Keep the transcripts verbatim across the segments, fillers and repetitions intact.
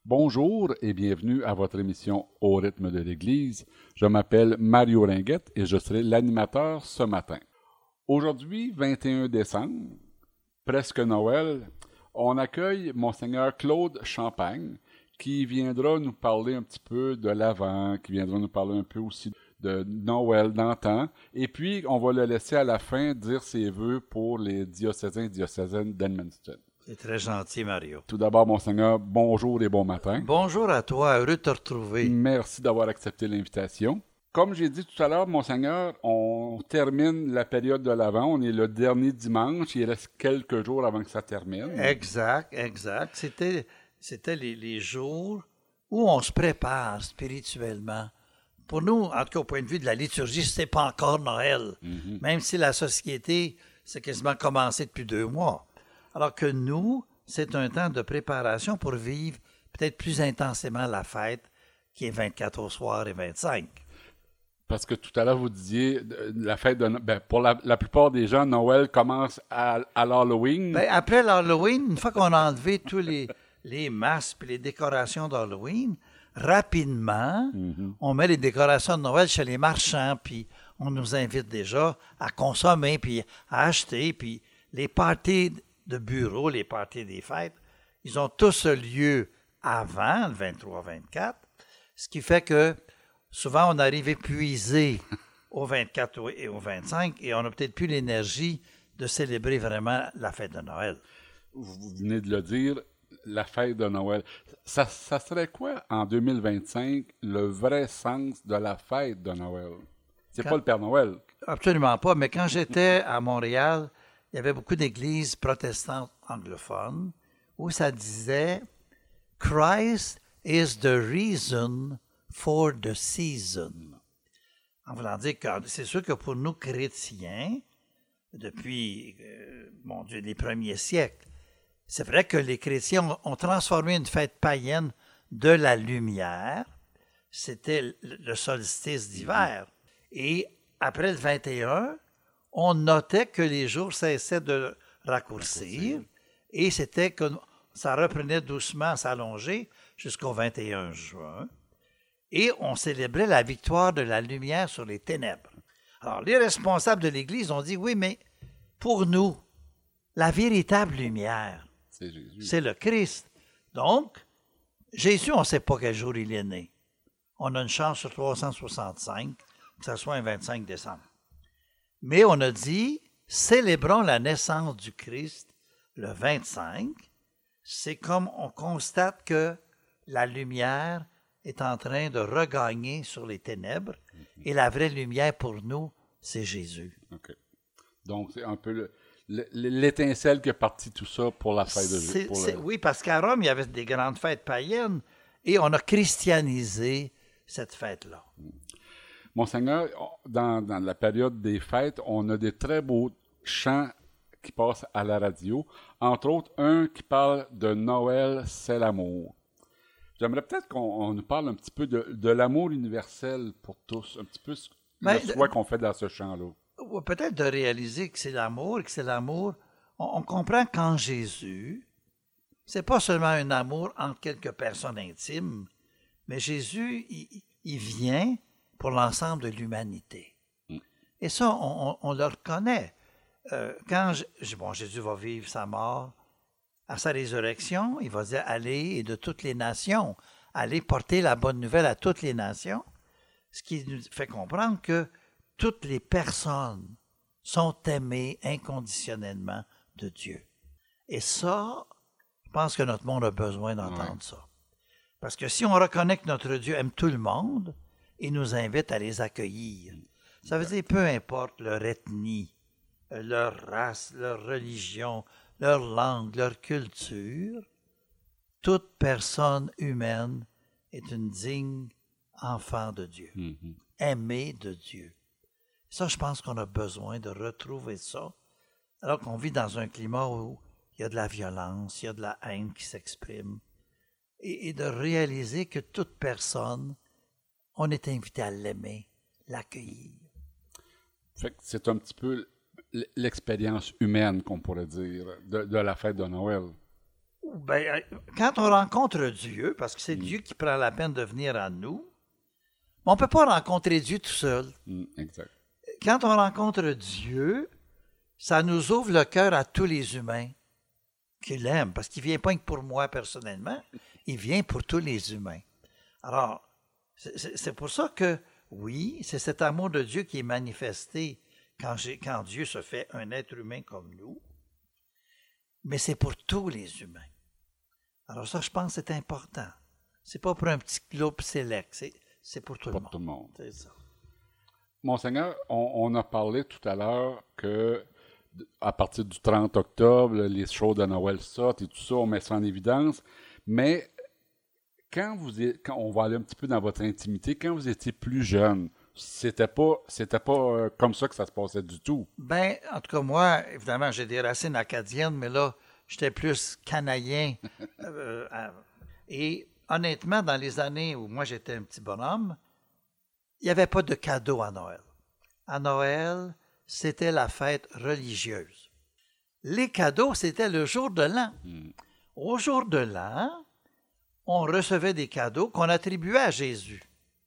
Bonjour et bienvenue à votre émission Au rythme de l'Église. Je m'appelle Mario Ringuette et je serai l'animateur ce matin. Aujourd'hui, vingt et un décembre, presque Noël, on accueille Monseigneur Claude Champagne qui viendra nous parler un petit peu de l'Avent, qui viendra nous parler un peu aussi de Noël d'antan. Et puis, on va le laisser à la fin dire ses vœux pour les diocésains et diocésaines d'Edmundston. C'est très gentil, Mario. Tout d'abord, Monseigneur, bonjour et bon matin. Bonjour à toi, heureux de te retrouver. Merci d'avoir accepté l'invitation. Comme j'ai dit tout à l'heure, Monseigneur, on termine la période de l'Avent. On est le dernier dimanche. Il reste quelques jours avant que ça termine. Exact, exact. C'était, c'était les, les jours où on se prépare spirituellement. Pour nous, en tout cas au point de vue de la liturgie, c'est pas encore Noël. Mm-hmm. Même si la société, c'est quasiment commencé depuis deux mois. Alors que nous, c'est un temps de préparation pour vivre peut-être plus intensément la fête qui est vingt-quatre au soir et vingt-cinq. Parce que tout à l'heure, vous disiez, la fête de ben, pour la, la plupart des gens, Noël commence à, à l'Halloween. Ben, après l'Halloween, une fois qu'on a enlevé tous les, les masques et les décorations d'Halloween, rapidement, mm-hmm. on met les décorations de Noël chez les marchands, puis on nous invite déjà à consommer, puis à acheter, puis les parties de bureau, les parties des fêtes, ils ont tous lieu avant le vingt-trois vingt-quatre, ce qui fait que souvent on arrive épuisé au vingt-quatre et au vingt-cinq et on n'a peut-être plus l'énergie de célébrer vraiment la fête de Noël. Vous venez de le dire, la fête de Noël. Ça, ça serait quoi en deux mille vingt-cinq le vrai sens de la fête de Noël? C'est quand... pas le Père Noël. Absolument pas, mais quand j'étais à Montréal, il y avait beaucoup d'églises protestantes anglophones où ça disait « Christ is the reason for the season ». En voulant dire que c'est sûr que pour nous chrétiens, depuis, euh, mon Dieu, les premiers siècles, c'est vrai que les chrétiens ont, ont transformé une fête païenne de la lumière. C'était le, le solstice d'hiver. Et après le vingt et un, on notait que les jours cessaient de raccourcir, raccourcir. Et c'était que ça reprenait doucement à s'allonger jusqu'au vingt et un juin. Et on célébrait la victoire de la lumière sur les ténèbres. Alors, les responsables de l'Église ont dit, oui, mais pour nous, la véritable lumière, c'est, Jésus. C'est le Christ. Donc, Jésus, on ne sait pas quel jour il est né. On a une chance sur trois cent soixante-cinq que ce soit un vingt-cinq décembre. Mais on a dit, célébrons la naissance du Christ le vingt-cinq. C'est comme on constate que la lumière est en train de regagner sur les ténèbres. Mm-hmm. Et la vraie lumière pour nous, c'est Jésus. OK. Donc, c'est un peu le, le, l'étincelle qui est parti tout ça pour la fête de Jésus. Le... Oui, parce qu'à Rome, il y avait des grandes fêtes païennes et on a christianisé cette fête-là. Mm. Monseigneur, dans, dans la période des fêtes, on a des très beaux chants qui passent à la radio. Entre autres, un qui parle de Noël, c'est l'amour. J'aimerais peut-être qu'on on nous parle un petit peu de, de l'amour universel pour tous, un petit peu ben, le choix qu'on fait dans ce chant-là. Peut-être de réaliser que c'est l'amour, que c'est l'amour. On, on comprend qu'en Jésus, c'est pas seulement un amour entre quelques personnes intimes, mais Jésus, il, il vient pour l'ensemble de l'humanité. Mm. Et ça, on, on, on le reconnaît. Euh, quand je, bon, Jésus va vivre sa mort, à sa résurrection, il va dire « Allez et de toutes les nations, allez porter la bonne nouvelle à toutes les nations », ce qui nous fait comprendre que toutes les personnes sont aimées inconditionnellement de Dieu. Et ça, je pense que notre monde a besoin d'entendre ouais. ça. Parce que si on reconnaît que notre Dieu aime tout le monde, il nous invite à les accueillir. Ça veut dire peu importe leur ethnie, leur race, leur religion, leur langue, leur culture, toute personne humaine est une digne enfant de Dieu, mm-hmm. aimée de Dieu. Ça, je pense qu'on a besoin de retrouver ça, alors qu'on vit dans un climat où il y a de la violence, il y a de la haine qui s'exprime, et, et de réaliser que toute personne, on est invité à l'aimer, l'accueillir. Fait que c'est un petit peu l'expérience humaine, qu'on pourrait dire, de, de la fête de Noël. Ben, quand on rencontre Dieu, parce que c'est Mm. Dieu qui prend la peine de venir à nous, on ne peut pas rencontrer Dieu tout seul. Mm, exact. Quand on rencontre Dieu, ça nous ouvre le cœur à tous les humains qu'il aime, parce qu'il ne vient pas que pour moi personnellement, il vient pour tous les humains. Alors, c'est, c'est- c'est pour ça que, oui, c'est cet amour de Dieu qui est manifesté quand, j'ai, quand Dieu se fait un être humain comme nous, mais c'est pour tous les humains. Alors ça, je pense que c'est important. C'est pas pour un petit groupe sélect, c'est, c'est pour tout le Pour monde. tout le monde. C'est ça. Monseigneur, on, on a parlé tout à l'heure que d- à partir du trente octobre, les shows de Noël sortent et tout ça, on met ça en évidence. Mais quand vous êtes, quand on va aller un petit peu dans votre intimité, quand vous étiez plus jeune, c'était pas, c'était pas euh, comme ça que ça se passait du tout. Ben, en tout cas, moi, évidemment, j'ai des racines acadiennes, mais là, j'étais plus canadien. euh, à- et honnêtement, dans les années où moi j'étais un petit bonhomme, il n'y avait pas de cadeau à Noël. À Noël, c'était la fête religieuse. Les cadeaux, c'était le jour de l'an. Mm. Au jour de l'an, on recevait des cadeaux qu'on attribuait à Jésus.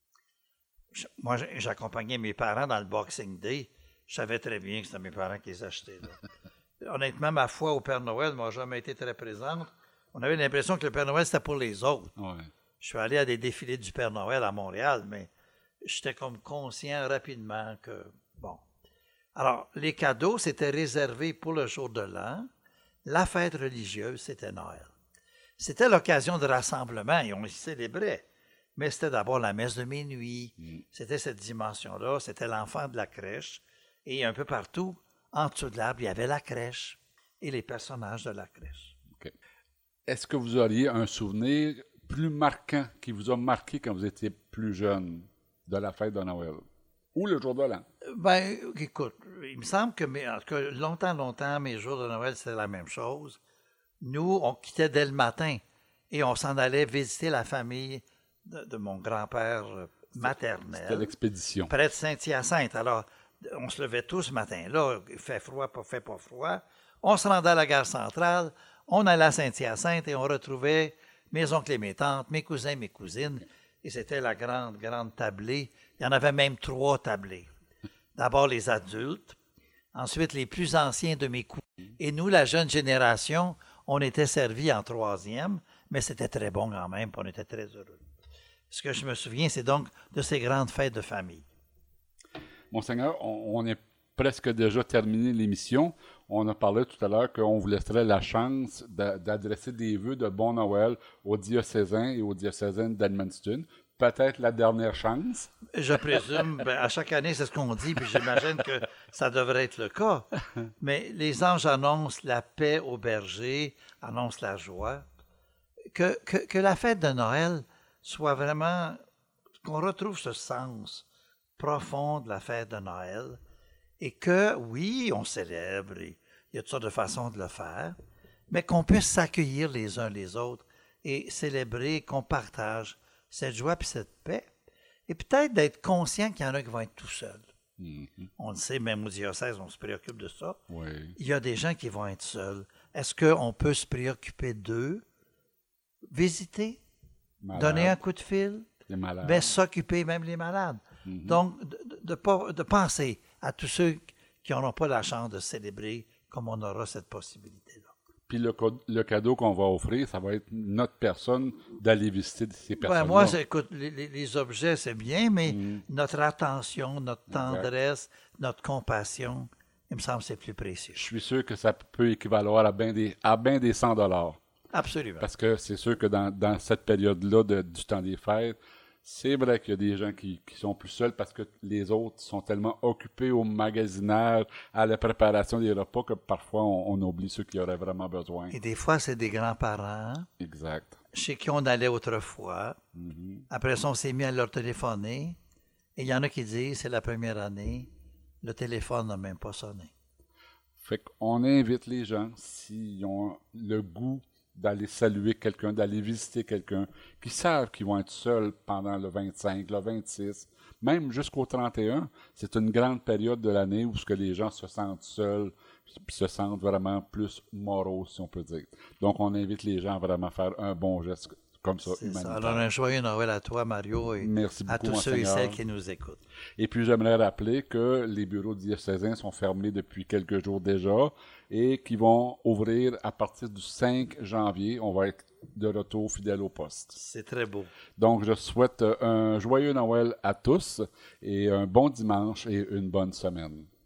Je- Moi, j'ai- j'accompagnais mes parents dans le Boxing Day. Je savais très bien que c'était mes parents qui les achetaient. Là. Honnêtement, ma foi au Père Noël m'a jamais été très présente. On avait l'impression que le Père Noël, c'était pour les autres. Ouais. Je suis allé à des défilés du Père Noël à Montréal, mais j'étais comme conscient rapidement que, bon. Alors, les cadeaux, c'était réservé pour le jour de l'an. La fête religieuse, c'était Noël. C'était l'occasion de rassemblement et on y célébrait. Mais c'était d'abord la messe de minuit. Mm. C'était cette dimension-là. C'était l'enfant de la crèche. Et un peu partout, en dessous de l'arbre, il y avait la crèche et les personnages de la crèche. OK. Est-ce que vous auriez un souvenir plus marquant qui vous a marqué quand vous étiez plus jeune de la fête de Noël? Ou le jour de l'an? Ben, écoute, il me semble que, mes- en tout cas, longtemps, longtemps, mes jours de Noël, c'était la même chose. Nous, on quittait dès le matin et on s'en allait visiter la famille de, de mon grand-père euh, C'était maternel, l'expédition. près de Saint-Hyacinthe. Alors, on se levait tous ce matin-là, il fait froid, pas fait pas froid. On se rendait à la gare centrale, on allait à Saint-Hyacinthe et on retrouvait mes oncles et mes tantes, mes cousins, mes cousines. Et c'était la grande, grande tablée. Il y en avait même trois tablées. D'abord les adultes, ensuite les plus anciens de mes cousins. Et nous, la jeune génération, on était servis en troisième, mais c'était très bon quand même, puis on était très heureux. Ce que je me souviens, c'est donc de ces grandes fêtes de famille. Monseigneur, on, on est presque déjà terminé l'émission. On a parlé tout à l'heure qu'on vous laisserait la chance d'a- d'adresser des vœux de bon Noël aux diocésains et aux diocésaines d'Edmundston. Peut-être la dernière chance. Je présume, ben, à chaque année, c'est ce qu'on dit, puis j'imagine que ça devrait être le cas. Mais les anges annoncent la paix aux bergers, annoncent la joie. Que, que, que la fête de Noël soit vraiment, qu'on retrouve ce sens profond de la fête de Noël, et que, oui, on célèbre, et il y a toutes sortes de façons de le faire, mais qu'on puisse s'accueillir les uns les autres et célébrer, qu'on partage cette joie et cette paix, et peut-être d'être conscient qu'il y en a qui vont être tout seuls. Mhm. On le sait, même au diocèse, on se préoccupe de ça. Oui. Il y a des gens qui vont être seuls. Est-ce qu'on peut se préoccuper d'eux? Visiter? Malades, Donner un coup de fil? les malades. Ben, s'occuper, même les malades. Mhm. Donc, de, de, de pas- de penser à tous ceux qui n'auront pas la chance de célébrer comme on aura cette possibilité-là. Puis le, co- le cadeau qu'on va offrir, ça va être notre personne d'aller visiter ces Ben, personnes-là. moi, c'est- écoute, les, les- les objets, c'est bien, mais Mhm. notre attention, notre Exact. tendresse, notre compassion, il me semble que c'est plus précieux. Je suis sûr que ça peut équivaloir à bien des, à bien des cent dollars. Absolument. Parce que c'est sûr que dans, dans cette période-là de- du temps des fêtes, c'est vrai qu'il y a des gens qui, qui sont plus seuls parce que les autres sont tellement occupés au magasinage, à la préparation des repas, que parfois on, on oublie ceux qui auraient vraiment besoin. Et des fois, c'est des grands-parents Exact. chez qui on allait autrefois. Mhm. Après ça, on s'est mis à leur téléphoner. Et il y en a qui disent, c'est la première année, le téléphone n'a même pas sonné. Fait qu'on invite les gens, s'ils ont le goût d'aller saluer quelqu'un, d'aller visiter quelqu'un, qui savent qu'ils vont être seuls pendant le vingt-cinq, le vingt-six, même jusqu'au trente et un. C'est une grande période de l'année où ce que les gens se sentent seuls, puis se sentent vraiment plus moraux, si on peut dire. Donc, on invite les gens à vraiment faire un bon geste comme ça, C'est humanitaire. ça. Alors, un joyeux Noël à toi, Mario, et Merci à beaucoup, tous ceux et Monseigneur. celles qui nous écoutent. Et puis, j'aimerais rappeler que les bureaux diocésains sont fermés depuis quelques jours déjà et qui vont ouvrir à partir du cinq janvier. On va être de retour fidèle au poste. C'est très beau. Donc, je souhaite un joyeux Noël à tous et un bon dimanche et une bonne semaine.